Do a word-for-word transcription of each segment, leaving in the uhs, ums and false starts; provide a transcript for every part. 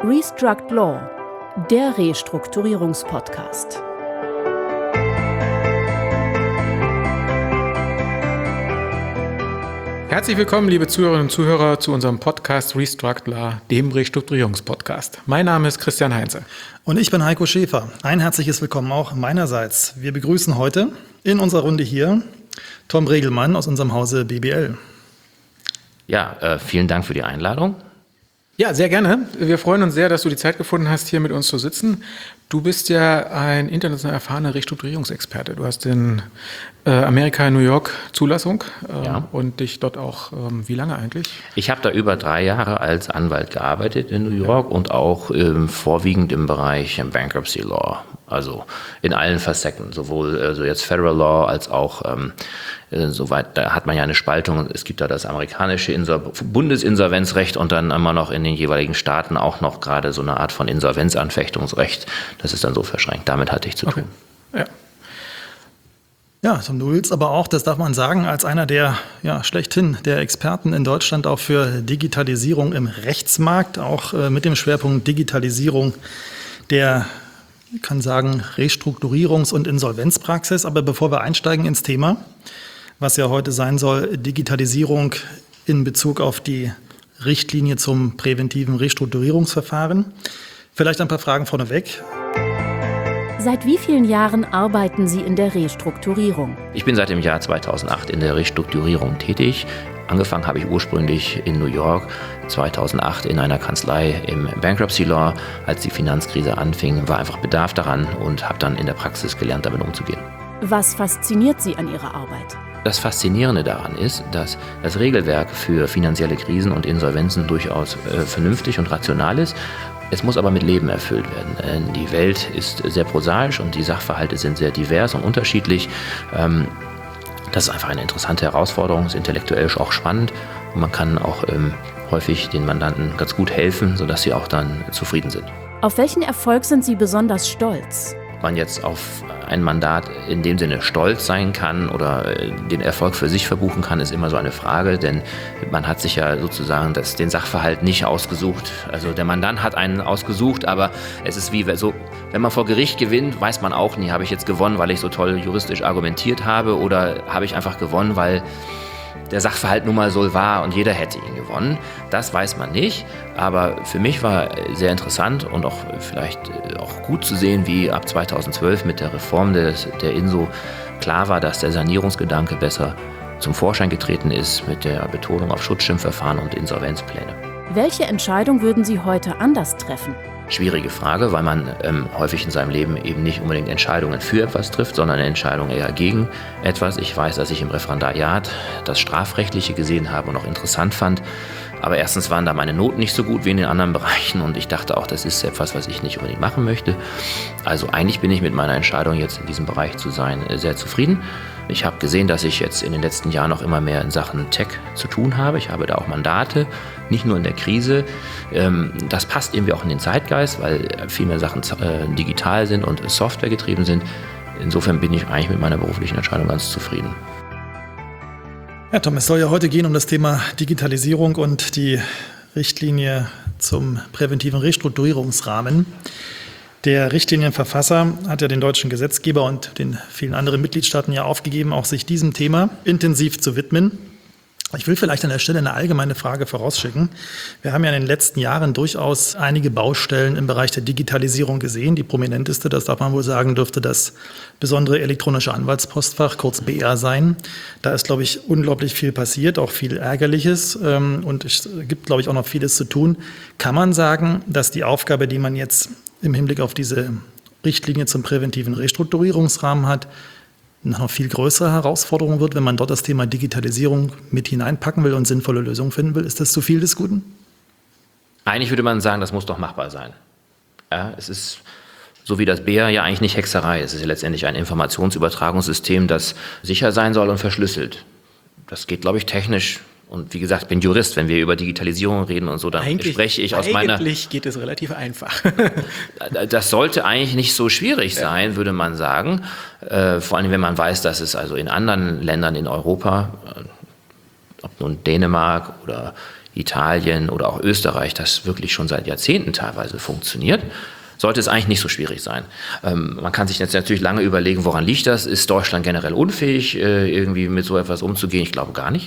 Restruct Law, der Restrukturierungspodcast. Herzlich willkommen, liebe Zuhörerinnen und Zuhörer, zu unserem Podcast Restruct Law, dem Restrukturierungspodcast. Mein Name ist Christian Heinze. Und ich bin Heiko Schäfer. Ein herzliches Willkommen auch meinerseits. Wir begrüßen heute in unserer Runde hier Tom Regelmann aus unserem Hause B B L. Ja, äh, vielen Dank für die Einladung. Ja, sehr gerne. Wir freuen uns sehr, dass du die Zeit gefunden hast, hier mit uns zu sitzen. Du bist ja ein international erfahrener Restrukturierungsexperte. Du hast in äh, Amerika, in New York Zulassung äh, Ja. und dich dort auch, ähm, wie lange eigentlich? Ich habe da über drei Jahre als Anwalt gearbeitet in New York und auch ähm, vorwiegend im Bereich Bankruptcy Law, also in allen Facetten, sowohl also jetzt Federal Law als auch ähm, äh, soweit, da hat man ja eine Spaltung. Es gibt da das amerikanische Insol- Bundesinsolvenzrecht und dann immer noch in den jeweiligen Staaten auch noch gerade so eine Art von Insolvenzanfechtungsrecht. Das ist dann so verschränkt. Damit hatte ich zu tun. Ja. Ja, Tom, du willst aber auch, das darf man sagen, als einer der ja, schlechthin der Experten in Deutschland auch für Digitalisierung im Rechtsmarkt, auch äh, mit dem Schwerpunkt Digitalisierung der, ich kann sagen, Restrukturierungs- und Insolvenzpraxis. Aber bevor wir einsteigen ins Thema, was ja heute sein soll, Digitalisierung in Bezug auf die Richtlinie zum präventiven Restrukturierungsverfahren, vielleicht ein paar Fragen vorneweg. Seit wie vielen Jahren arbeiten Sie in der Restrukturierung? Ich bin seit dem Jahr zweitausendacht in der Restrukturierung tätig. Angefangen habe ich ursprünglich in New York, zweitausendacht in einer Kanzlei im Bankruptcy Law. Als die Finanzkrise anfing, war einfach Bedarf daran und habe dann in der Praxis gelernt, damit umzugehen. Was fasziniert Sie an Ihrer Arbeit? Das Faszinierende daran ist, dass das Regelwerk für finanzielle Krisen und Insolvenzen durchaus äh, vernünftig und rational ist. Es muss aber mit Leben erfüllt werden. Äh, die Welt ist sehr prosaisch und die Sachverhalte sind sehr divers und unterschiedlich. Ähm, das ist einfach eine interessante Herausforderung, ist intellektuell auch spannend und man kann auch ähm, häufig den Mandanten ganz gut helfen, sodass sie auch dann zufrieden sind. Auf welchen Erfolg sind Sie besonders stolz? Ob man jetzt auf ein Mandat in dem Sinne stolz sein kann oder den Erfolg für sich verbuchen kann, ist immer so eine Frage, denn man hat sich ja sozusagen das, den Sachverhalt nicht ausgesucht. Also der Mandant hat einen ausgesucht, aber es ist wie so, wenn man vor Gericht gewinnt, weiß man auch nie, habe ich jetzt gewonnen, weil ich so toll juristisch argumentiert habe oder habe ich einfach gewonnen, weil der Sachverhalt nun mal so war und jeder hätte ihn gewonnen. Das weiß man nicht, aber für mich war sehr interessant und auch vielleicht auch gut zu sehen, wie ab zweitausendzwölf mit der Reform des, der INSO klar war, dass der Sanierungsgedanke besser zum Vorschein getreten ist mit der Betonung auf Schutzschirmverfahren und Insolvenzpläne. Welche Entscheidung würden Sie heute anders treffen? Schwierige Frage, weil man ähm, häufig in seinem Leben eben nicht unbedingt Entscheidungen für etwas trifft, sondern Entscheidungen eher gegen etwas. Ich weiß, dass ich im Referendariat das Strafrechtliche gesehen habe und auch interessant fand. Aber erstens waren da meine Noten nicht so gut wie in den anderen Bereichen und ich dachte auch, das ist etwas, was ich nicht unbedingt machen möchte. Also eigentlich bin ich mit meiner Entscheidung, jetzt in diesem Bereich zu sein, sehr zufrieden. Ich habe gesehen, dass ich jetzt in den letzten Jahren noch immer mehr in Sachen Tech zu tun habe. Ich habe da auch Mandate, nicht nur in der Krise. Das passt irgendwie auch in den Zeitgeist, weil viel mehr Sachen digital sind und softwaregetrieben sind. Insofern bin ich eigentlich mit meiner beruflichen Entscheidung ganz zufrieden. Ja, Tom, es soll ja heute gehen um das Thema Digitalisierung und die Richtlinie zum präventiven Restrukturierungsrahmen. Der Richtlinienverfasser hat ja den deutschen Gesetzgeber und den vielen anderen Mitgliedstaaten ja aufgegeben, auch sich diesem Thema intensiv zu widmen. Ich will vielleicht an der Stelle eine allgemeine Frage vorausschicken. Wir haben ja in den letzten Jahren durchaus einige Baustellen im Bereich der Digitalisierung gesehen. Die prominenteste, das darf man wohl sagen, dürfte das besondere elektronische Anwaltspostfach, kurz B A, sein. Da ist, glaube ich, unglaublich viel passiert, auch viel Ärgerliches. Und es gibt, glaube ich, auch noch vieles zu tun. Kann man sagen, dass die Aufgabe, die man jetzt im Hinblick auf diese Richtlinie zum präventiven Restrukturierungsrahmen hat, noch viel größere Herausforderung wird, wenn man dort das Thema Digitalisierung mit hineinpacken will und sinnvolle Lösungen finden will? Ist das zu viel des Guten? Eigentlich würde man sagen, das muss doch machbar sein. Ja, es ist so wie das B A ja eigentlich nicht Hexerei. Es ist ja letztendlich ein Informationsübertragungssystem, das sicher sein soll und verschlüsselt. Das geht, glaube ich, technisch. Und wie gesagt, ich bin Jurist, wenn wir über Digitalisierung reden und so, dann eigentlich, spreche ich aus meiner... Eigentlich geht es relativ einfach. Das sollte eigentlich nicht so schwierig sein, würde man sagen. Äh, vor allem, wenn man weiß, dass es also in anderen Ländern in Europa, äh, ob nun Dänemark oder Italien oder auch Österreich das wirklich schon seit Jahrzehnten teilweise funktioniert, sollte es eigentlich nicht so schwierig sein. Ähm, man kann sich jetzt natürlich lange überlegen, woran liegt das? Ist Deutschland generell unfähig, äh, irgendwie mit so etwas umzugehen? Ich glaube gar nicht.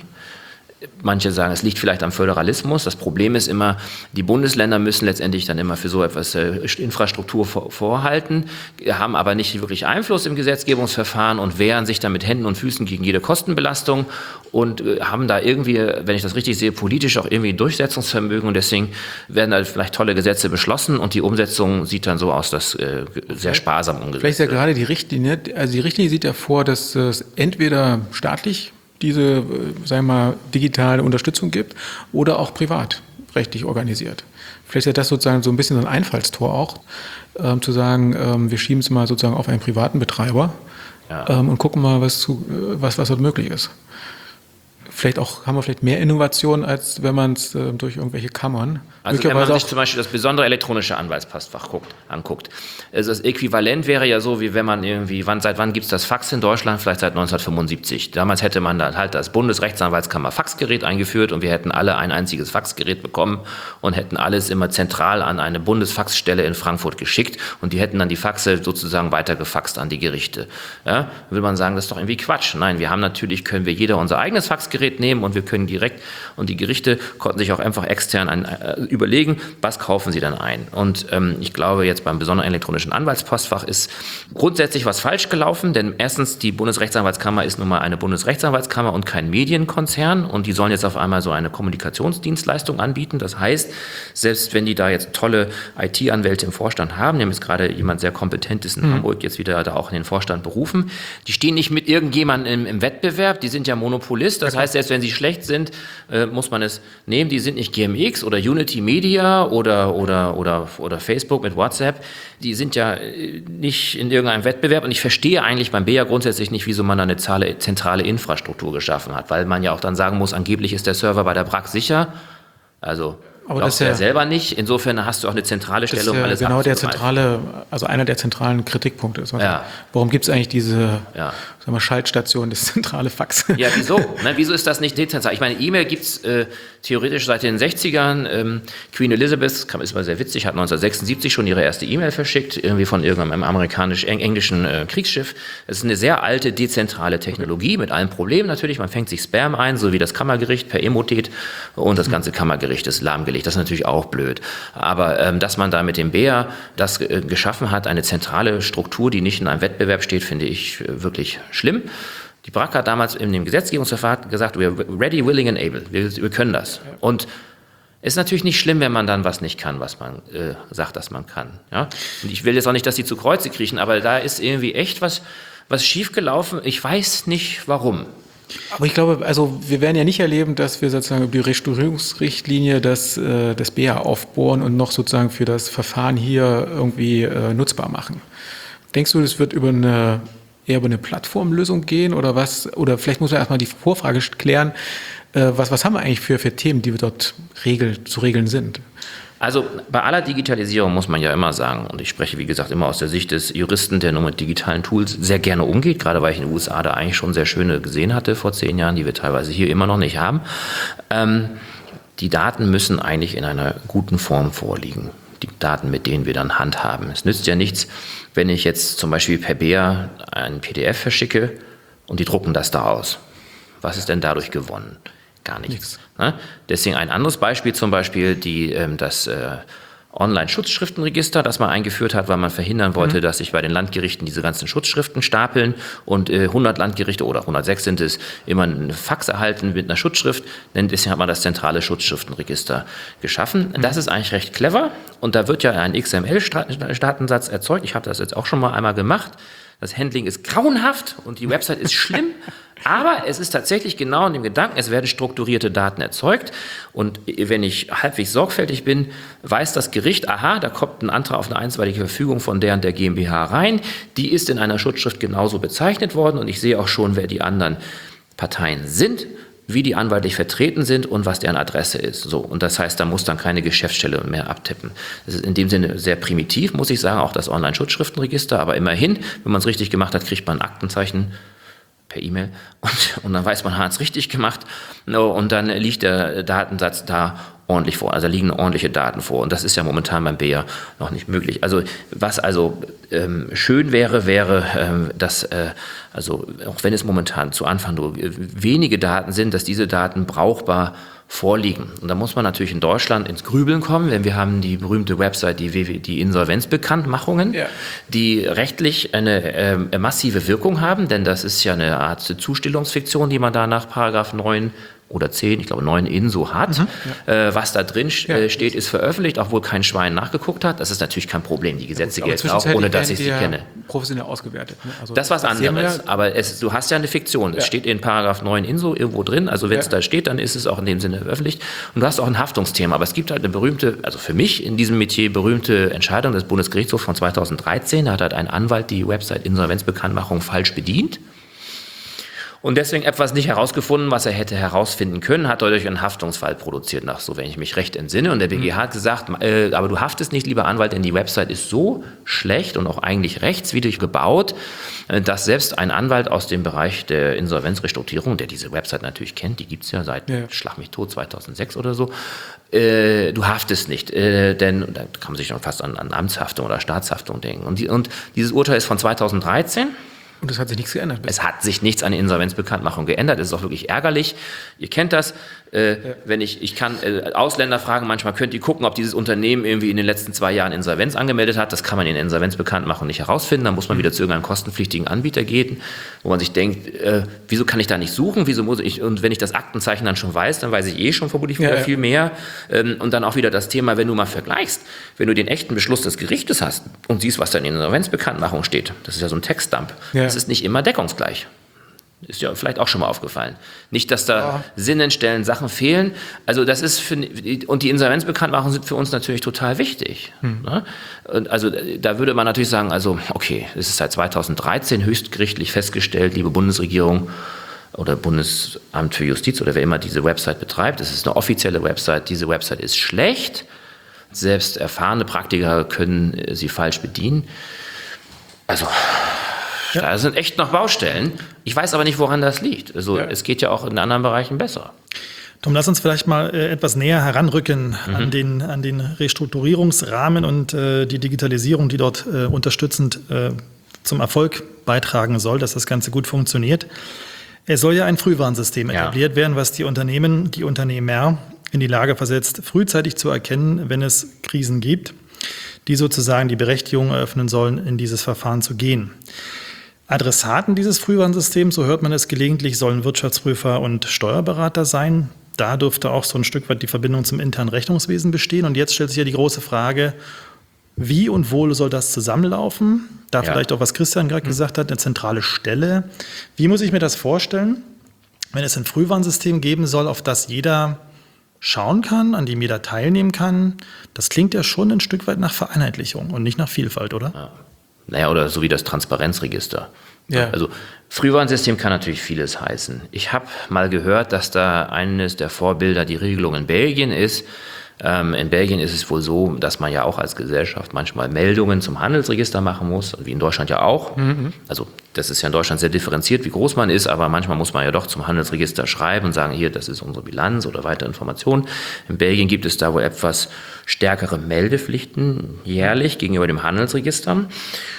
Manche sagen, es liegt vielleicht am Föderalismus. Das Problem ist immer, die Bundesländer müssen letztendlich dann immer für so etwas äh, Infrastruktur vor, vorhalten, haben aber nicht wirklich Einfluss im Gesetzgebungsverfahren und wehren sich dann mit Händen und Füßen gegen jede Kostenbelastung und äh, haben da irgendwie, wenn ich das richtig sehe, politisch auch irgendwie Durchsetzungsvermögen und deswegen werden da vielleicht tolle Gesetze beschlossen und die Umsetzung sieht dann so aus, dass äh, sehr sparsam umgesetzt wird. Vielleicht ist ja gerade die Richtlinie, also die Richtlinie sieht ja vor, dass es entweder staatlich diese, sagen wir mal, digitale Unterstützung gibt oder auch privatrechtlich organisiert. Vielleicht ist das sozusagen so ein bisschen so ein Einfallstor auch, ähm, zu sagen, ähm, wir schieben es mal sozusagen auf einen privaten Betreiber ja. ähm, und gucken mal, was, zu, was, was dort möglich ist. Vielleicht auch, haben wir vielleicht mehr Innovation, als wenn man es äh, durch irgendwelche Kammern. Also wenn man sich zum Beispiel das besondere elektronische Anwaltspostfach guckt, anguckt. Also das Äquivalent wäre ja so, wie wenn man irgendwie, wann, seit wann gibt es das Fax in Deutschland? Vielleicht seit neunzehnhundertfünfundsiebzig. Damals hätte man dann halt das Bundesrechtsanwaltskammer Faxgerät eingeführt und wir hätten alle ein einziges Faxgerät bekommen und hätten alles immer zentral an eine Bundesfaxstelle in Frankfurt geschickt und die hätten dann die Faxe sozusagen weitergefaxt an die Gerichte. Ja, will man sagen, das ist doch irgendwie Quatsch. Nein, wir haben natürlich, können wir jeder unser eigenes Faxgerät nehmen und wir können direkt, und die Gerichte konnten sich auch einfach extern ein, äh, überlegen, was kaufen sie dann ein. Und ähm, ich glaube, jetzt beim besonderen elektronischen Anwaltspostfach ist grundsätzlich was falsch gelaufen, denn erstens, die Bundesrechtsanwaltskammer ist nun mal eine Bundesrechtsanwaltskammer und kein Medienkonzern und die sollen jetzt auf einmal so eine Kommunikationsdienstleistung anbieten. Das heißt, selbst wenn die da jetzt tolle I T-Anwälte im Vorstand haben, die haben jetzt gerade jemand sehr Kompetentes in mhm. Hamburg jetzt wieder da auch in den Vorstand berufen, die stehen nicht mit irgendjemandem im, im Wettbewerb, die sind ja Monopolist, das heißt, selbst wenn sie schlecht sind, äh, muss man es nehmen. Die sind nicht G M X oder Unity Media oder, oder, oder, oder Facebook mit WhatsApp. Die sind ja nicht in irgendeinem Wettbewerb. Und ich verstehe eigentlich beim B E A grundsätzlich nicht, wieso man da eine zentrale Infrastruktur geschaffen hat. Weil man ja auch dann sagen muss, angeblich ist der Server bei der B R A C sicher. Also aber das ist ja, ja selber nicht. Insofern hast du auch eine zentrale Stelle, um ja alles genau der zentrale, also einer der zentralen Kritikpunkte ist. Also ja. Warum gibt es eigentlich diese ja. sagen wir, Schaltstation, das zentrale Fax? Ja, wieso? Ne, wieso ist das nicht dezentral? Ich meine, E-Mail gibt es äh, theoretisch seit den sechzigern. Ähm, Queen Elizabeth, ist mal sehr witzig, hat neunzehnhundertsechsundsiebzig schon ihre erste E-Mail verschickt, irgendwie von irgendeinem amerikanisch-englischen äh, Kriegsschiff. Es ist eine sehr alte, dezentrale Technologie mit allen Problemen natürlich. Man fängt sich Spam ein, so wie das Kammergericht per Emotet und das ganze Kammergericht ist lahmgelegt. Das ist natürlich auch blöd. Aber ähm, dass man da mit dem B E A das äh, geschaffen hat, eine zentrale Struktur, die nicht in einem Wettbewerb steht, finde ich äh, wirklich schlimm. Die B R A C hat damals in dem Gesetzgebungsverfahren gesagt, we are ready, willing and able. Wir, wir können das. Und es ist natürlich nicht schlimm, wenn man dann was nicht kann, was man äh, sagt, dass man kann. Ja? Und ich will jetzt auch nicht, dass die zu Kreuze kriechen, aber da ist irgendwie echt was, was schiefgelaufen. Ich weiß nicht, warum. Aber ich glaube, also wir werden ja nicht erleben, dass wir sozusagen über die Restaurierungsrichtlinie das, äh, das B E A aufbohren und noch sozusagen für das Verfahren hier irgendwie äh, nutzbar machen. Denkst du, das wird über eine, eher über eine Plattformlösung gehen oder was? Oder vielleicht muss man erstmal die Vorfrage klären, äh, was, was haben wir eigentlich für, für Themen, die wir dort regel, zu regeln sind? Also bei aller Digitalisierung muss man ja immer sagen, und ich spreche wie gesagt immer aus der Sicht des Juristen, der nur mit digitalen Tools sehr gerne umgeht, gerade weil ich in den U S A da eigentlich schon sehr schöne gesehen hatte vor zehn Jahren, die wir teilweise hier immer noch nicht haben. Ähm, die Daten müssen eigentlich in einer guten Form vorliegen. Die Daten, mit denen wir dann handhaben. Es nützt ja nichts, wenn ich jetzt zum Beispiel per B E A ein P D F verschicke und die drucken das da aus. Was ist denn dadurch gewonnen? Gar nichts. nichts. Ne? Deswegen ein anderes Beispiel, zum Beispiel die, ähm, das äh, Online-Schutzschriftenregister, das man eingeführt hat, weil man verhindern wollte, mhm. dass sich bei den Landgerichten diese ganzen Schutzschriften stapeln und äh, hundert Landgerichte oder hundertsechs sind es, immer einen Fax erhalten mit einer Schutzschrift. Denn deswegen hat man das zentrale Schutzschriftenregister geschaffen. Mhm. Das ist eigentlich recht clever und da wird ja ein X M L-Datensatz erzeugt. Ich habe das jetzt auch schon mal einmal gemacht. Das Handling ist grauenhaft und die Website ist schlimm, aber es ist tatsächlich genau in dem Gedanken, es werden strukturierte Daten erzeugt und wenn ich halbwegs sorgfältig bin, weiß das Gericht, aha, da kommt ein Antrag auf eine einstweilige Verfügung von der und der GmbH rein, die ist in einer Schutzschrift genauso bezeichnet worden und ich sehe auch schon, wer die anderen Parteien sind, wie die anwaltlich vertreten sind und was deren Adresse ist. So, und das heißt, da muss dann keine Geschäftsstelle mehr abtippen. Das ist in dem Sinne sehr primitiv, muss ich sagen, auch das Online-Schutzschriftenregister, aber immerhin, wenn man es richtig gemacht hat, kriegt man ein Aktenzeichen per E-Mail und, und dann weiß man, hat es richtig gemacht und dann liegt der Datensatz da ordentlich vor. Also da liegen ordentliche Daten vor und das ist ja momentan beim B I A noch nicht möglich. Also was also ähm, schön wäre, wäre, ähm, dass, äh, also auch wenn es momentan zu Anfang nur wenige Daten sind, dass diese Daten brauchbar vorliegen. Und da muss man natürlich in Deutschland ins Grübeln kommen, denn wir haben die berühmte Website, die, die Insolvenzbekanntmachungen, ja. die rechtlich eine äh, massive Wirkung haben, denn das ist ja eine Art Zustellungsfiktion, die man da nach Paragraph neun oder zehn, ich glaube neun Inso hat. Mhm, ja. äh, was da drin ja. äh, steht, ist veröffentlicht, auch wohl kein Schwein nachgeguckt hat. Das ist natürlich kein Problem. Die Gesetze ja, gelten auch, ohne dass ich sie kenne. Professionell ausgewertet. Ne? Also das ist was anderes. Ja, aber es, du hast ja eine Fiktion. Ja. Es steht in Paragraph neun Inso irgendwo drin. Also wenn es ja. da steht, dann ist es auch in dem Sinne veröffentlicht. Und du hast auch ein Haftungsthema. Aber es gibt halt eine berühmte, also für mich in diesem Metier berühmte Entscheidung des Bundesgerichtshofs von zweitausenddreizehn. Da hat halt ein Anwalt die Website Insolvenzbekanntmachung falsch bedient. Und deswegen etwas nicht herausgefunden, was er hätte herausfinden können, hat dadurch einen Haftungsfall produziert, nach so, wenn ich mich recht entsinne. Und der B G H hat gesagt, äh, aber du haftest nicht, lieber Anwalt, denn die Website ist so schlecht und auch eigentlich rechtswidrig gebaut, äh, dass selbst ein Anwalt aus dem Bereich der Insolvenzrestrukturierung, der diese Website natürlich kennt, die gibt es ja seit, ja. schlag mich tot, zweitausendsechs oder so, äh, du haftest nicht, äh, denn da kann man sich schon fast an, an Amtshaftung oder Staatshaftung denken. Und, die, und dieses Urteil ist von zweitausenddreizehn. Und es hat sich nichts geändert. Es hat sich nichts an der Insolvenzbekanntmachung geändert. Es ist auch wirklich ärgerlich. Ihr kennt das. Äh, ja. Wenn ich, ich kann äh, Ausländer fragen, manchmal könnt ihr gucken, ob dieses Unternehmen irgendwie in den letzten zwei Jahren Insolvenz angemeldet hat. Das kann man in der Insolvenzbekanntmachung nicht herausfinden. Dann muss man wieder zu irgendeinem kostenpflichtigen Anbieter gehen, wo man sich denkt, äh, wieso kann ich da nicht suchen? Wieso muss ich? Und wenn ich das Aktenzeichen dann schon weiß, dann weiß ich eh schon vermutlich wieder ja, ja. viel mehr. Ähm, und dann auch wieder das Thema, wenn du mal vergleichst, wenn du den echten Beschluss des Gerichtes hast und siehst, was da in der Insolvenzbekanntmachung steht. Das ist ja so ein Textdump. Ja. Das ist nicht immer deckungsgleich. Ist ja vielleicht auch schon mal aufgefallen. Nicht, dass da ja. sinnentstellend Sachen fehlen. Also das ist für, und die Insolvenzbekanntmachungen sind für uns natürlich total wichtig. Hm. Ne? Und also da würde man natürlich sagen, also okay, es ist seit zweitausenddreizehn höchstgerichtlich festgestellt, liebe Bundesregierung oder Bundesamt für Justiz oder wer immer diese Website betreibt, es ist eine offizielle Website, diese Website ist schlecht. Selbst erfahrene Praktiker können sie falsch bedienen. Also ja. da sind echt noch Baustellen. Ich weiß aber nicht, woran das liegt. Also ja. es geht ja auch in anderen Bereichen besser. Tom, lass uns vielleicht mal äh, etwas näher heranrücken mhm. an, den, an den Restrukturierungsrahmen und äh, die Digitalisierung, die dort äh, unterstützend äh, zum Erfolg beitragen soll, dass das Ganze gut funktioniert. Es soll ja ein Frühwarnsystem ja. etabliert werden, was die Unternehmen, die Unternehmer in die Lage versetzt, frühzeitig zu erkennen, wenn es Krisen gibt, die sozusagen die Berechtigung eröffnen sollen, in dieses Verfahren zu gehen. Adressaten dieses Frühwarnsystems, so hört man es gelegentlich, sollen Wirtschaftsprüfer und Steuerberater sein. Da dürfte auch so ein Stück weit die Verbindung zum internen Rechnungswesen bestehen. Und jetzt stellt sich ja die große Frage, wie und wo soll das zusammenlaufen? Da ja. vielleicht auch, was Christian gerade mhm. gesagt hat, eine zentrale Stelle. Wie muss ich mir das vorstellen, wenn es ein Frühwarnsystem geben soll, auf das jeder schauen kann, an dem jeder teilnehmen kann? Das klingt ja schon ein Stück weit nach Vereinheitlichung und nicht nach Vielfalt, oder? Ja. Naja, oder so wie das Transparenzregister. Ja. Also Frühwarnsystem kann natürlich vieles heißen. Ich habe mal gehört, dass da eines der Vorbilder die Regelung in Belgien ist. Ähm, in Belgien ist es wohl so, dass man ja auch als Gesellschaft manchmal Meldungen zum Handelsregister machen muss, wie in Deutschland ja auch. Mhm. Also das ist ja in Deutschland sehr differenziert, wie groß man ist, aber manchmal muss man ja doch zum Handelsregister schreiben und sagen, hier, das ist unsere Bilanz oder weitere Informationen. In Belgien gibt es da wohl etwas stärkere Meldepflichten jährlich gegenüber dem Handelsregister.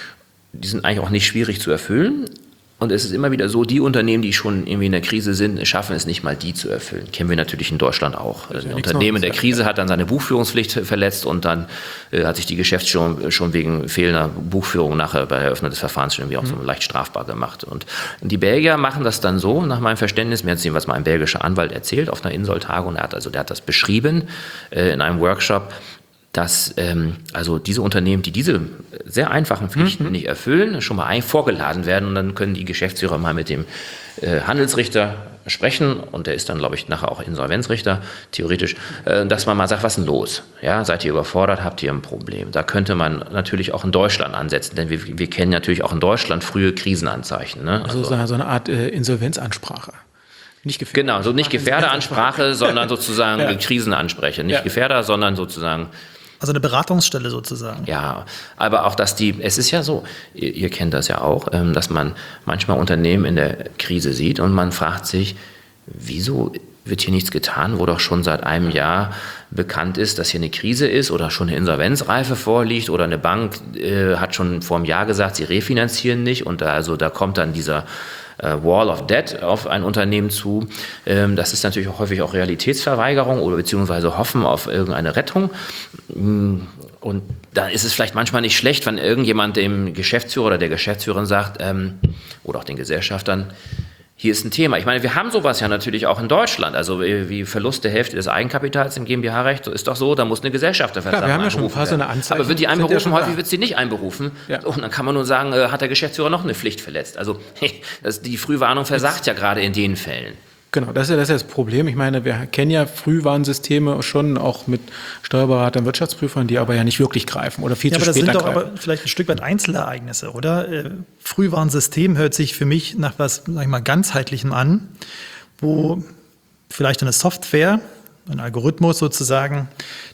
Die sind eigentlich auch nicht schwierig zu erfüllen. Und es ist immer wieder so, die Unternehmen, die schon irgendwie in der Krise sind, schaffen es nicht mal, die zu erfüllen. Kennen wir natürlich in Deutschland auch. Also ein Unternehmen in der Krise hat dann seine Buchführungspflicht verletzt und dann äh, hat sich die Geschäftsführung schon wegen fehlender Buchführung nachher bei der Eröffnung des Verfahrens schon irgendwie auch so leicht strafbar gemacht. Und die Belgier machen das dann so, nach meinem Verständnis, mir hat es was mal ein belgischer Anwalt erzählt auf einer Insoltagung, er hat also der hat das beschrieben äh, in einem Workshop, dass ähm, also diese Unternehmen, die diese sehr einfachen Pflichten mhm. nicht erfüllen, schon mal ein vorgeladen werden und dann können die Geschäftsführer mal mit dem äh, Handelsrichter sprechen und der ist dann, glaube ich, nachher auch Insolvenzrichter, theoretisch, äh, dass man mal sagt, was ist denn los? Ja, seid ihr überfordert, habt ihr ein Problem? Da könnte man natürlich auch in Deutschland ansetzen, denn wir, wir kennen natürlich auch in Deutschland frühe Krisenanzeichen. Ne? Also, also so eine Art äh, Insolvenzansprache. Nicht Gefährder. Genau, so nicht Gefährderansprache, sondern sozusagen ja. Krisenansprecher. Nicht ja. Gefährder, sondern sozusagen Also eine Beratungsstelle sozusagen. Ja, aber auch, dass die, es ist ja so, ihr, ihr kennt das ja auch, ähm, dass man manchmal Unternehmen in der Krise sieht und man fragt sich, wieso wird hier nichts getan, wo doch schon seit einem Jahr bekannt ist, dass hier eine Krise ist oder schon eine Insolvenzreife vorliegt oder eine Bank äh, hat schon vor einem Jahr gesagt, sie refinanzieren nicht und da, also da kommt dann dieser äh, Wall of Debt auf ein Unternehmen zu. Ähm, das ist natürlich auch häufig auch Realitätsverweigerung oder beziehungsweise Hoffen auf irgendeine Rettung. Und da ist es vielleicht manchmal nicht schlecht, wenn irgendjemand dem Geschäftsführer oder der Geschäftsführerin sagt ähm, oder auch den Gesellschaftern, hier ist ein Thema. Ich meine, wir haben sowas ja natürlich auch in Deutschland. Also wie Verlust der Hälfte des Eigenkapitals im GmbH-Recht, ist doch so, da muss eine Gesellschafterversammlung einberufen werden. Wir haben ja schon fast so eine Anzeige. Aber wird die einberufen, häufig wird sie nicht einberufen. Ja. Und dann kann man nur sagen, äh, hat der Geschäftsführer noch eine Pflicht verletzt. Also das, die Frühwarnung versagt ja gerade in den Fällen. Genau, das ist, ja, das ist ja das Problem. Ich meine, wir kennen ja Frühwarnsysteme schon auch mit Steuerberatern, Wirtschaftsprüfern, die aber ja nicht wirklich greifen oder viel ja, zu aber spät das sind greifen. doch aber vielleicht ein Stück weit Einzelereignisse, oder? Äh, Frühwarnsystem hört sich für mich nach was, sag ich mal, ganzheitlichem an, wo vielleicht eine Software, ein Algorithmus sozusagen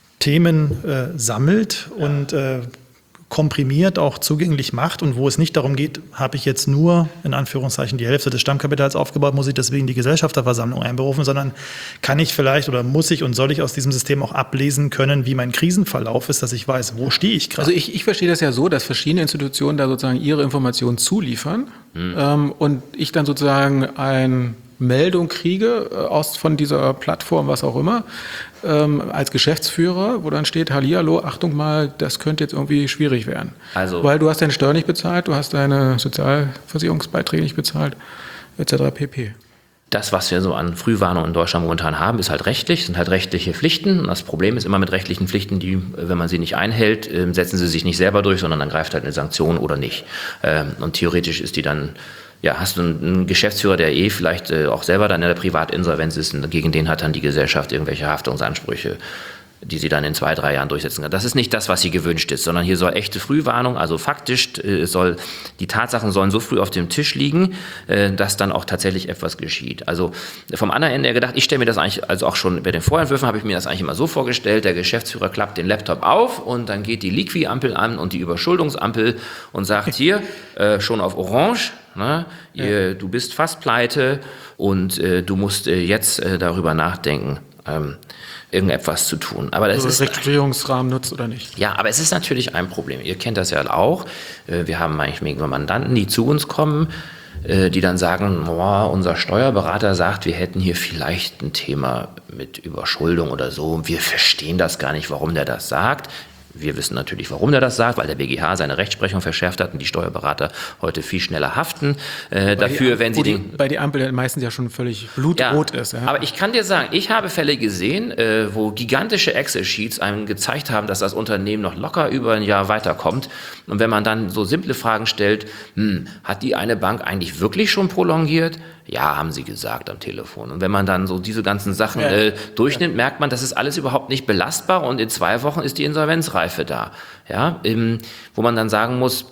Themen äh, sammelt ja. und äh, komprimiert auch zugänglich macht und wo es nicht darum geht, habe ich jetzt nur in Anführungszeichen die Hälfte des Stammkapitals aufgebaut, muss ich deswegen die Gesellschafterversammlung einberufen, sondern kann ich vielleicht oder muss ich und soll ich aus diesem System auch ablesen können, wie mein Krisenverlauf ist, dass ich weiß, wo stehe ich gerade. Also ich, ich verstehe das ja so, dass verschiedene Institutionen da sozusagen ihre Informationen zuliefern mhm. ähm, und ich dann sozusagen ein Meldung kriege äh, aus von dieser Plattform, was auch immer, ähm, als Geschäftsführer, wo dann steht, Hallihallo, Achtung mal, das könnte jetzt irgendwie schwierig werden. Also, weil du hast deine Steuer nicht bezahlt, du hast deine Sozialversicherungsbeiträge nicht bezahlt, et cetera pp. Das, was wir so an Frühwarnung in Deutschland momentan haben, ist halt rechtlich, sind halt rechtliche Pflichten. Und das Problem ist immer mit rechtlichen Pflichten, die, wenn man sie nicht einhält, setzen sie sich nicht selber durch, sondern dann greift halt eine Sanktion oder nicht. Und theoretisch ist die dann, ja, hast du einen Geschäftsführer, der eh vielleicht auch selber dann in der Privatinsolvenz ist und gegen den hat dann die Gesellschaft irgendwelche Haftungsansprüche, die sie dann in zwei, drei Jahren durchsetzen kann. Das ist nicht das, was hier gewünscht ist, sondern hier soll echte Frühwarnung, also faktisch äh, soll, die Tatsachen sollen so früh auf dem Tisch liegen, äh, dass dann auch tatsächlich etwas geschieht. Also vom anderen Ende her gedacht, ich stelle mir das eigentlich, also auch schon bei den Vorentwürfen habe ich mir das eigentlich immer so vorgestellt, der Geschäftsführer klappt den Laptop auf und dann geht die Liqui-Ampel an und die Überschuldungsampel und sagt hier, äh, schon auf Orange, ne, ihr, ja. du bist fast pleite und äh, du musst äh, jetzt äh, darüber nachdenken, ähm, irgendetwas zu tun. Aber das also ist Restrukturierungsrahmen nutzt oder nicht. Ja, aber es ist natürlich ein Problem. Ihr kennt das ja auch. Wir haben manchmal Mandanten, die zu uns kommen, die dann sagen, oh, unser Steuerberater sagt, wir hätten hier vielleicht ein Thema mit Überschuldung oder so. Wir verstehen das gar nicht, warum der das sagt. Wir wissen natürlich, warum der das sagt, weil der B G H seine Rechtsprechung verschärft hat und die Steuerberater heute viel schneller haften äh, dafür, die, wenn sie die, den... Bei die Ampel meistens ja schon völlig blutrot ja, ist. Ja. Aber ich kann dir sagen, ich habe Fälle gesehen, äh, wo gigantische Excel-Sheets einem gezeigt haben, dass das Unternehmen noch locker über ein Jahr weiterkommt. Und wenn man dann so simple Fragen stellt, hm, hat die eine Bank eigentlich wirklich schon prolongiert? Ja, haben sie gesagt am Telefon. Und wenn man dann so diese ganzen Sachen ja. äh, durchnimmt, merkt man, das ist alles überhaupt nicht belastbar und in zwei Wochen ist die Insolvenzreife da. Ja, ähm, wo man dann sagen muss,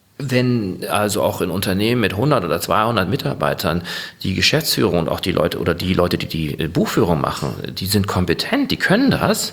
wenn also auch in Unternehmen mit hundert oder zweihundert Mitarbeitern die Geschäftsführung und auch die Leute oder die Leute, die die Buchführung machen, die sind kompetent, die können das.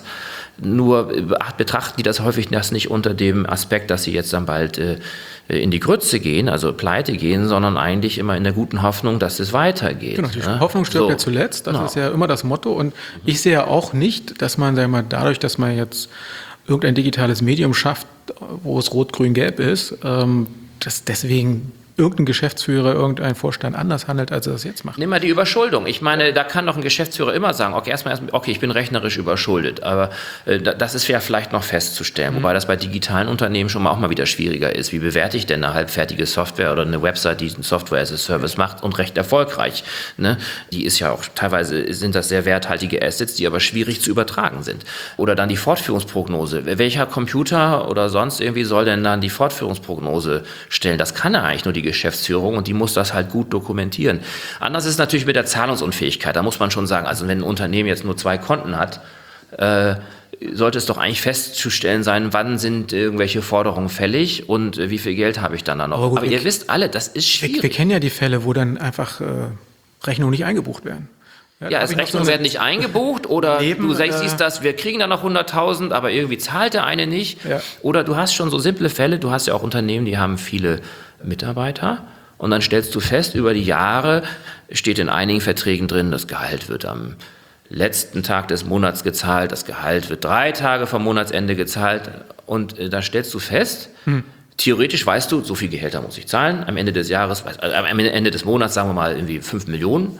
Nur betrachten die das häufig das nicht unter dem Aspekt, dass sie jetzt dann bald äh, in die Grütze gehen, also pleite gehen, sondern eigentlich immer in der guten Hoffnung, dass es weitergeht. Genau, die ne? Hoffnung stirbt so. ja zuletzt, das genau. ist ja immer das Motto. Und ich sehe ja auch nicht, dass man, sagen wir mal, dadurch, dass man jetzt irgendein digitales Medium schafft, wo es rot-grün-gelb ist, ähm, dass deswegen irgendein Geschäftsführer, irgendein Vorstand anders handelt, als er das jetzt macht. Nimm mal die Überschuldung. Ich meine, da kann doch ein Geschäftsführer immer sagen, okay, erstmal, okay, ich bin rechnerisch überschuldet, aber äh, das ist ja vielleicht noch festzustellen, mhm. wobei das bei digitalen Unternehmen schon mal auch mal wieder schwieriger ist. Wie bewerte ich denn eine halbfertige Software oder eine Website, die eine Software as a Service macht und recht erfolgreich? Ne? Die ist ja auch, teilweise sind das sehr werthaltige Assets, die aber schwierig zu übertragen sind. Oder dann die Fortführungsprognose. Welcher Computer oder sonst irgendwie soll denn dann die Fortführungsprognose stellen? Das kann er eigentlich nur die Geschäftsführung und die muss das halt gut dokumentieren. Anders ist es natürlich mit der Zahlungsunfähigkeit. Da muss man schon sagen, also wenn ein Unternehmen jetzt nur zwei Konten hat, äh, sollte es doch eigentlich festzustellen sein, wann sind irgendwelche Forderungen fällig und äh, wie viel Geld habe ich dann da noch. Aber, gut, Aber ihr wisst alle, das ist schwierig. Wir, wir kennen ja die Fälle, wo dann einfach äh, Rechnungen nicht eingebucht werden. Ja, da hab also ich noch Rechnungen so werden nicht eingebucht oder Neben, du sagst, äh, siehst das, wir kriegen da noch hunderttausend, aber irgendwie zahlt der eine nicht. Ja. Oder du hast schon so simple Fälle, du hast ja auch Unternehmen, die haben viele Mitarbeiter und dann stellst du fest, über die Jahre steht in einigen Verträgen drin, das Gehalt wird am letzten Tag des Monats gezahlt, das Gehalt wird drei Tage vom Monatsende gezahlt und äh, da stellst du fest, hm. theoretisch weißt du, so viel Gehälter muss ich zahlen, am Ende des Jahres, äh, am Ende des Monats sagen wir mal irgendwie fünf Millionen.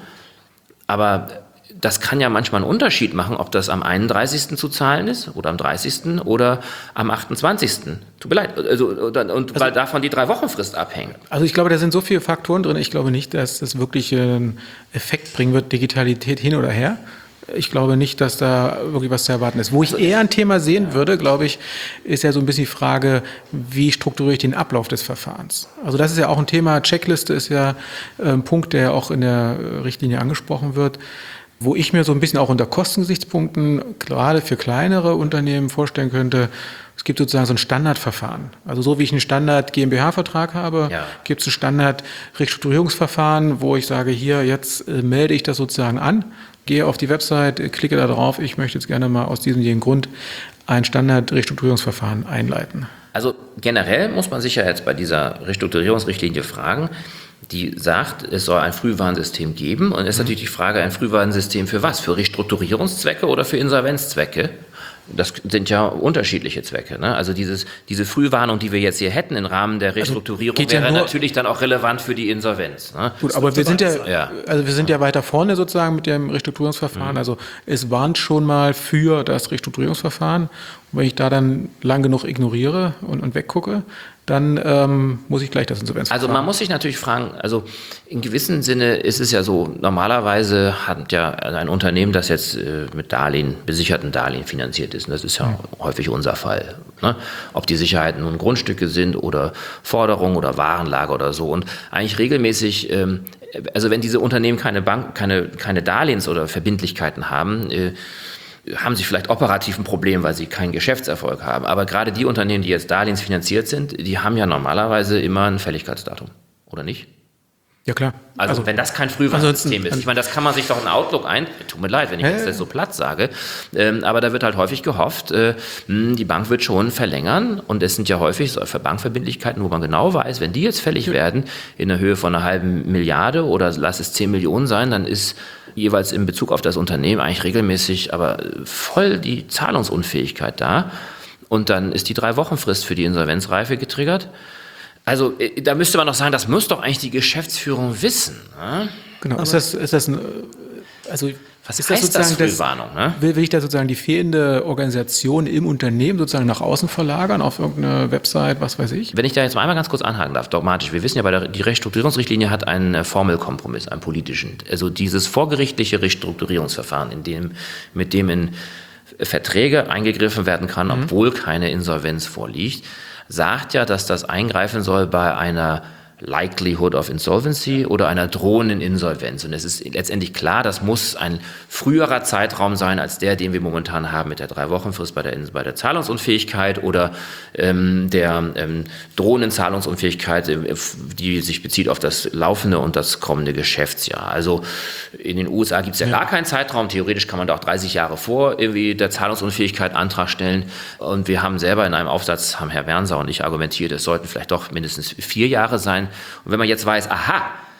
Aber das kann ja manchmal einen Unterschied machen, ob das am einunddreißigsten zu zahlen ist oder am dreißigsten oder am achtundzwanzigsten Tut mir leid. Also, und also, weil davon die drei Wochenfrist abhängen. Also ich glaube, da sind so viele Faktoren drin. Ich glaube nicht, dass das wirklich einen Effekt bringen wird, Digitalität hin oder her. Ich glaube nicht, dass da wirklich was zu erwarten ist. Wo ich eher ein Thema sehen würde, glaube ich, ist ja so ein bisschen die Frage, wie strukturiere ich den Ablauf des Verfahrens? Also das ist ja auch ein Thema, Checkliste ist ja ein Punkt, der auch in der Richtlinie angesprochen wird, wo ich mir so ein bisschen auch unter Kostengesichtspunkten gerade für kleinere Unternehmen vorstellen könnte, es gibt sozusagen so ein Standardverfahren. Also so wie ich einen Standard-GmbH-Vertrag habe, Ja. gibt es ein Standard-Restrukturierungsverfahren, wo ich sage, hier, jetzt äh, melde ich das sozusagen an, gehe auf die Website, klicke da drauf, ich möchte jetzt gerne mal aus diesem jeden Grund ein Standard-Restrukturierungsverfahren einleiten. Also generell muss man sich ja jetzt bei dieser Restrukturierungsrichtlinie fragen, die sagt, es soll ein Frühwarnsystem geben. Und es ist natürlich die Frage, ein Frühwarnsystem für was? Für Restrukturierungszwecke oder für Insolvenzzwecke? Das sind ja unterschiedliche Zwecke. Ne? Also dieses, diese Frühwarnung, die wir jetzt hier hätten im Rahmen der Restrukturierung, geht ja wäre nur- natürlich dann auch relevant für die Insolvenz. Ne? Gut, aber wir sind ja, Ja. also wir sind ja weiter vorne sozusagen mit dem Restrukturierungsverfahren. Mhm. Also es warnt schon mal für das Restrukturierungsverfahren. Und wenn ich da dann lang genug ignoriere und, und weggucke, dann ähm, muss ich gleich das Insolvenzverfahren. Also man muss sich natürlich fragen, also in gewissem Sinne ist es ja so, normalerweise hat ja ein Unternehmen, das jetzt äh, mit Darlehen, besicherten Darlehen finanziert ist, und das ist ja häufig unser Fall, ne? Ob die Sicherheiten nun Grundstücke sind oder Forderungen oder Warenlager oder so und eigentlich regelmäßig, ähm, also wenn diese Unternehmen keine Bank, keine, keine Darlehens- oder Verbindlichkeiten haben, äh, haben sie vielleicht operativ ein Problem, weil sie keinen Geschäftserfolg haben. Aber gerade die Unternehmen, die jetzt darlehensfinanziert sind, die haben ja normalerweise immer ein Fälligkeitsdatum, oder nicht? Ja, klar. Also, Also, wenn das kein Frühwarnsystem ansonsten- ist. Ich meine, das kann man sich doch in Outlook ein... Tut mir leid, wenn ich Ja, jetzt ja. das so platt sage. Ähm, aber da wird halt häufig gehofft, äh, mh, die Bank wird schon verlängern. Und es sind ja häufig so für Bankverbindlichkeiten, wo man genau weiß, wenn die jetzt fällig werden in der Höhe von einer halben Milliarde oder lass es zehn Millionen sein, dann ist jeweils in Bezug auf das Unternehmen eigentlich regelmäßig aber voll die Zahlungsunfähigkeit da. Und dann ist die Drei-Wochen-Frist für die Insolvenzreife getriggert. Also äh, da müsste man doch sagen, das muss doch eigentlich die Geschäftsführung wissen. Ne? genau. Ist das, ist das ein, äh, also Was ist heißt das, sozusagen Frühwarnung? Ne? Will, will ich da sozusagen die fehlende Organisation im Unternehmen sozusagen nach außen verlagern, auf irgendeine Website, was weiß ich? Wenn ich da jetzt mal einmal ganz kurz anhaken darf, dogmatisch. Wir wissen ja, bei der, die Restrukturierungsrichtlinie hat einen äh, Formelkompromiss, einen politischen. Also dieses vorgerichtliche Restrukturierungsverfahren, in dem, mit dem in Verträge eingegriffen werden kann, mhm. obwohl keine Insolvenz vorliegt, sagt ja, dass das eingreifen soll bei einer Likelihood of Insolvency oder einer drohenden Insolvenz. Und es ist letztendlich klar, das muss ein früherer Zeitraum sein als der, den wir momentan haben mit der Drei-Wochen-Frist bei der, bei der Zahlungsunfähigkeit oder ähm, der ähm, drohenden Zahlungsunfähigkeit, äh, die sich bezieht auf das laufende und das kommende Geschäftsjahr. Also in den U S A gibt es ja, ja gar keinen Zeitraum. Theoretisch kann man da auch dreißig Jahre vor irgendwie der Zahlungsunfähigkeit Antrag stellen. Und wir haben selber in einem Aufsatz, haben Herr Wernser und ich argumentiert, es sollten vielleicht doch mindestens vier Jahre sein. Und wenn man jetzt weiß, aha,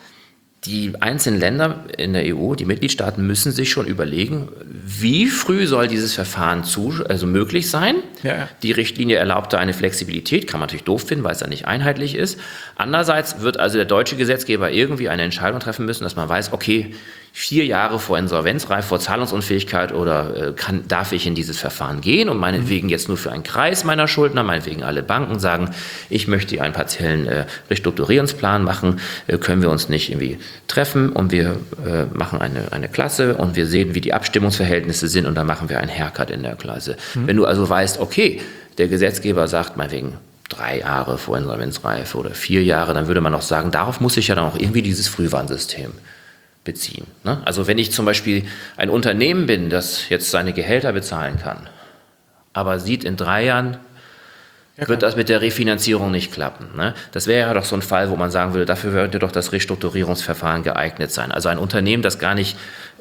die einzelnen Länder in der E U, die Mitgliedstaaten müssen sich schon überlegen, wie früh soll dieses Verfahren zu, also möglich sein. Ja, ja. Die Richtlinie erlaubt da eine Flexibilität, kann man natürlich doof finden, weil es ja nicht einheitlich ist. Andererseits wird also der deutsche Gesetzgeber irgendwie eine Entscheidung treffen müssen, dass man weiß, okay, vier Jahre vor Insolvenzreif, vor Zahlungsunfähigkeit oder äh, kann, darf ich in dieses Verfahren gehen und meinetwegen jetzt nur für einen Kreis meiner Schuldner, meinetwegen alle Banken sagen, ich möchte einen partiellen äh, Restrukturierungsplan machen, äh, können wir uns nicht irgendwie treffen und wir äh, machen eine, eine Klasse und wir sehen, wie die Abstimmungsverhältnisse sind und dann machen wir einen Haircut in der Klasse. Mhm. Wenn du also weißt, okay, der Gesetzgeber sagt meinetwegen drei Jahre vor Insolvenzreife oder vier Jahre, dann würde man auch sagen, darauf muss ich ja dann auch irgendwie dieses Frühwarnsystem beziehen. Ne? Also wenn ich zum Beispiel ein Unternehmen bin, das jetzt seine Gehälter bezahlen kann, aber sieht in drei Jahren, ja, wird das mit der Refinanzierung nicht klappen. Ne? Das wäre ja doch so ein Fall, wo man sagen würde, dafür würde doch das Restrukturierungsverfahren geeignet sein. Also ein Unternehmen, das gar nicht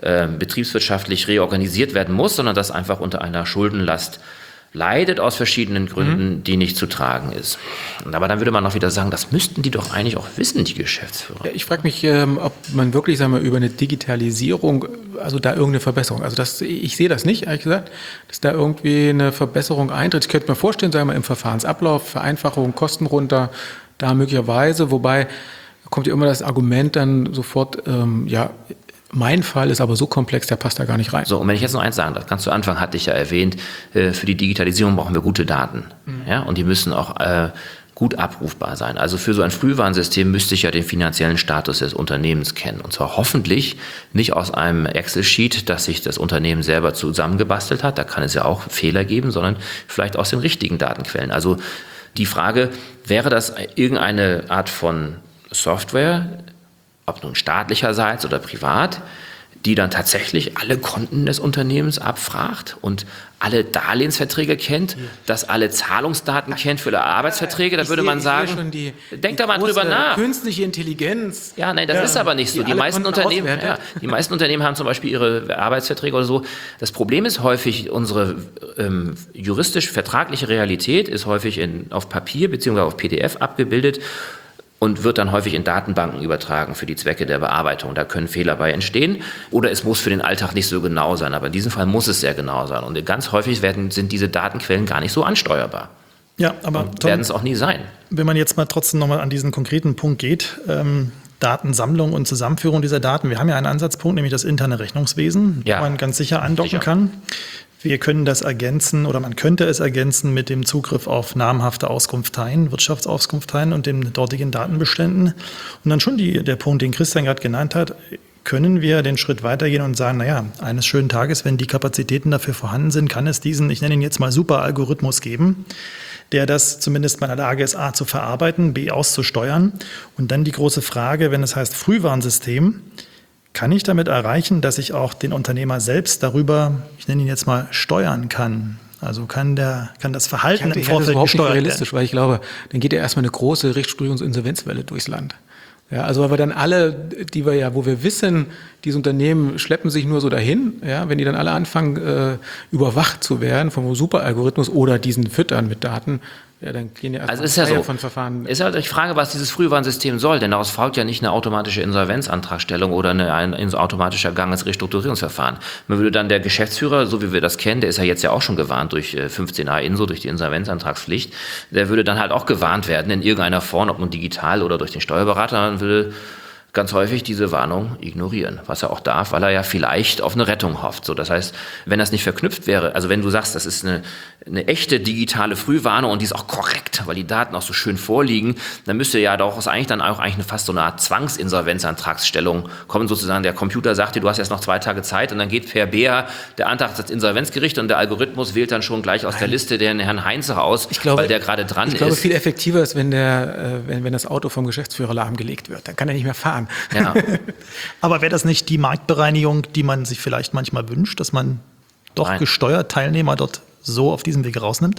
äh, betriebswirtschaftlich reorganisiert werden muss, sondern das einfach unter einer Schuldenlast leidet aus verschiedenen Gründen, die nicht zu tragen ist. Aber dann würde man auch wieder sagen, das müssten die doch eigentlich auch wissen, die Geschäftsführer. Ja, ich frage mich, ähm, ob man wirklich, sagen wir, über eine Digitalisierung, also da irgendeine Verbesserung, also das, ich sehe das nicht, ehrlich gesagt, dass da irgendwie eine Verbesserung eintritt. Ich könnte mir vorstellen, sagen wir, im Verfahrensablauf, Vereinfachung, Kosten runter, da möglicherweise, wobei kommt ja immer das Argument dann sofort, ähm, ja, mein Fall ist aber so komplex, der passt da gar nicht rein. So, und wenn ich jetzt noch eins sagen darf, ganz zu Anfang hatte ich ja erwähnt, äh, für die Digitalisierung brauchen wir gute Daten. Mhm. Ja, und die müssen auch äh, gut abrufbar sein. Also für so ein Frühwarnsystem müsste ich ja den finanziellen Status des Unternehmens kennen. Und zwar hoffentlich nicht aus einem Excel-Sheet, das sich das Unternehmen selber zusammengebastelt hat. Da kann es ja auch Fehler geben, sondern vielleicht aus den richtigen Datenquellen. Also die Frage, wäre das irgendeine Art von Software, ob nun staatlicherseits oder privat, die dann tatsächlich alle Konten des Unternehmens abfragt und alle Darlehensverträge kennt, dass alle Zahlungsdaten kennt für Arbeitsverträge, da würde man sagen, schon die, denkt die da mal drüber nach. Künstliche Intelligenz. Ja, nein, das ja, ist aber nicht so. Die, die meisten Unternehmen, ja, die meisten Unternehmen haben zum Beispiel ihre Arbeitsverträge oder so. Das Problem ist häufig, unsere ähm, juristisch-vertragliche Realität ist häufig in, auf Papier bzw. auf P D F abgebildet und wird dann häufig in Datenbanken übertragen für die Zwecke der Bearbeitung. Da können Fehler bei entstehen oder es muss für den Alltag nicht so genau sein, aber in diesem Fall muss es sehr genau sein. Und ganz häufig werden, sind diese Datenquellen gar nicht so ansteuerbar. Ja, aber und werden es auch nie sein. Wenn man jetzt mal trotzdem nochmal an diesen konkreten Punkt geht, ähm, Datensammlung und Zusammenführung dieser Daten. Wir haben ja einen Ansatzpunkt, nämlich das interne Rechnungswesen, ja, wo man ganz sicher andocken sicher. kann. Wir können das ergänzen oder man könnte es ergänzen mit dem Zugriff auf namhafte Auskunfteien, Wirtschaftsauskunfteien und den dortigen Datenbeständen. Und dann schon die, der Punkt, den Christian gerade genannt hat, können wir den Schritt weitergehen und sagen, naja, eines schönen Tages, wenn die Kapazitäten dafür vorhanden sind, kann es diesen, ich nenne ihn jetzt mal Super-Algorithmus geben, der das zumindest mal in der Lage ist, A, zu verarbeiten, B, auszusteuern. Und dann die große Frage, wenn es heißt Frühwarnsystem, kann ich damit erreichen, dass ich auch den Unternehmer selbst darüber, ich nenne ihn jetzt mal, steuern kann? Also kann, der, kann das Verhalten im Vorfeld gesteuert werden? Das ist überhaupt nicht realistisch, weil ich glaube, dann geht ja erstmal eine große Restrukturierungs- und Insolvenzwelle durchs Land. Ja, also weil wir dann alle, die wir ja, wo wir wissen, diese Unternehmen schleppen sich nur so dahin, ja, wenn die dann alle anfangen, äh, überwacht zu werden vom Superalgorithmus oder diesen Füttern mit Daten, ja, dann gehen ja erst also ist ja so. von Verfahren. Ist halt die Frage, was dieses Frühwarnsystem soll, denn daraus folgt ja nicht eine automatische Insolvenzantragstellung oder eine, ein, ein automatischer Gang ins Restrukturierungsverfahren. Man würde dann der Geschäftsführer, so wie wir das kennen, der ist ja jetzt ja auch schon gewarnt durch fünfzehn a Inso, durch die Insolvenzantragspflicht, der würde dann halt auch gewarnt werden in irgendeiner Form, ob nun digital oder durch den Steuerberater, dann würde ganz häufig diese Warnung ignorieren, was er auch darf, weil er ja vielleicht auf eine Rettung hofft. So, das heißt, wenn das nicht verknüpft wäre, also wenn du sagst, das ist eine, eine echte digitale Frühwarnung und die ist auch korrekt, weil die Daten auch so schön vorliegen, dann müsste ja doch eigentlich dann auch eigentlich eine, fast so eine Art Zwangsinsolvenzantragsstellung kommen, sozusagen der Computer sagt dir, du hast jetzt noch zwei Tage Zeit und dann geht per B A der Antrag ans Insolvenzgericht und der Algorithmus wählt dann schon gleich aus der Liste den Herrn Heinze aus, ich glaube, weil der gerade dran ist. Ich glaube, viel effektiver ist, wenn, der, wenn, wenn das Auto vom Geschäftsführer lahmgelegt wird. Dann kann er nicht mehr fahren. Ja. Aber wäre das nicht die Marktbereinigung, die man sich vielleicht manchmal wünscht, dass man doch Nein. gesteuert Teilnehmer dort so auf diesem Weg rausnimmt?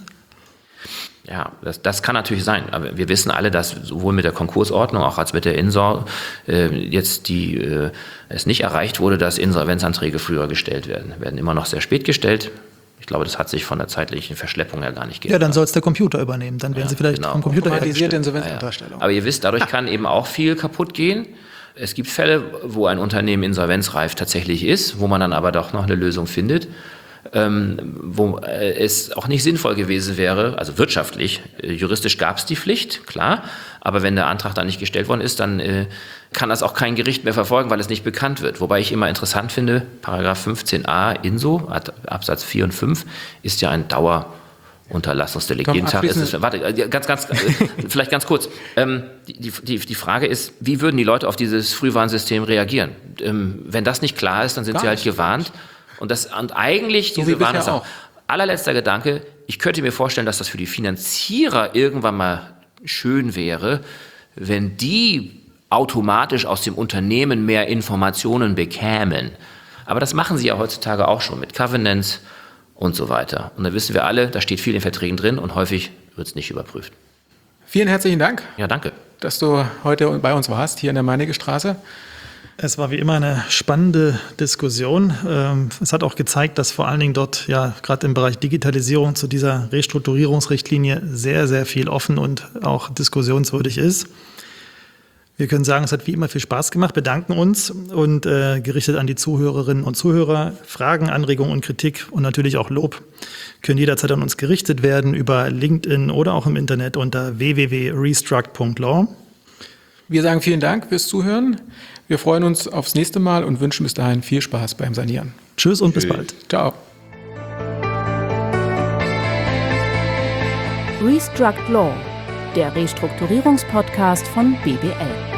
Ja, das, das kann natürlich sein. Aber wir wissen alle, dass sowohl mit der Konkursordnung auch als mit der Insol äh, jetzt die, äh, es nicht erreicht wurde, dass Insolvenzanträge früher gestellt werden. Werden immer noch sehr spät gestellt. Ich glaube, das hat sich von der zeitlichen Verschleppung her gar nicht geändert. Ja, dann soll es der Computer übernehmen. Dann werden ja, sie vielleicht genau. vom Computer automatisierte Insolvenzantragstellung. Ja, ja. Aber ihr wisst, dadurch kann eben auch viel kaputt gehen. Es gibt Fälle, wo ein Unternehmen insolvenzreif tatsächlich ist, wo man dann aber doch noch eine Lösung findet, ähm, wo äh, es auch nicht sinnvoll gewesen wäre, also wirtschaftlich, äh, juristisch gab es die Pflicht, klar, aber wenn der Antrag dann nicht gestellt worden ist, dann äh, kann das auch kein Gericht mehr verfolgen, weil es nicht bekannt wird. Wobei ich immer interessant finde, Paragraph fünfzehn a Inso, Absatz vier und fünf, ist ja ein Dauer Unterlassungsdelikt. Jeden Tag ist es, warte, ganz, ganz, vielleicht ganz kurz. Ähm, die, die, die Frage ist, wie würden die Leute auf dieses Frühwarnsystem reagieren? Ähm, wenn das nicht klar ist, dann sind Gar sie halt gewarnt. Und, das, und eigentlich, so diese Warnung, auch. allerletzter Gedanke, ich könnte mir vorstellen, dass das für die Finanzierer irgendwann mal schön wäre, wenn die automatisch aus dem Unternehmen mehr Informationen bekämen. Aber das machen sie ja heutzutage auch schon mit Covenants und so weiter. Und da wissen wir alle, da steht viel in Verträgen drin und häufig wird es nicht überprüft. Vielen herzlichen Dank. Ja, danke. Dass du heute bei uns warst, hier in der Meinecke Straße. Es war wie immer eine spannende Diskussion. Es hat auch gezeigt, dass vor allen Dingen dort ja gerade im Bereich Digitalisierung zu dieser Restrukturierungsrichtlinie sehr, sehr viel offen und auch diskussionswürdig ist. Wir können sagen, es hat wie immer viel Spaß gemacht, bedanken uns und äh, gerichtet an die Zuhörerinnen und Zuhörer. Fragen, Anregungen und Kritik und natürlich auch Lob können jederzeit an uns gerichtet werden über LinkedIn oder auch im Internet unter w w w punkt restruct punkt law. Wir sagen vielen Dank fürs Zuhören. Wir freuen uns aufs nächste Mal und wünschen bis dahin viel Spaß beim Sanieren. Tschüss und Tschüss. Bis bald. Ciao. Restruct Law, der Restrukturierungspodcast von B B L.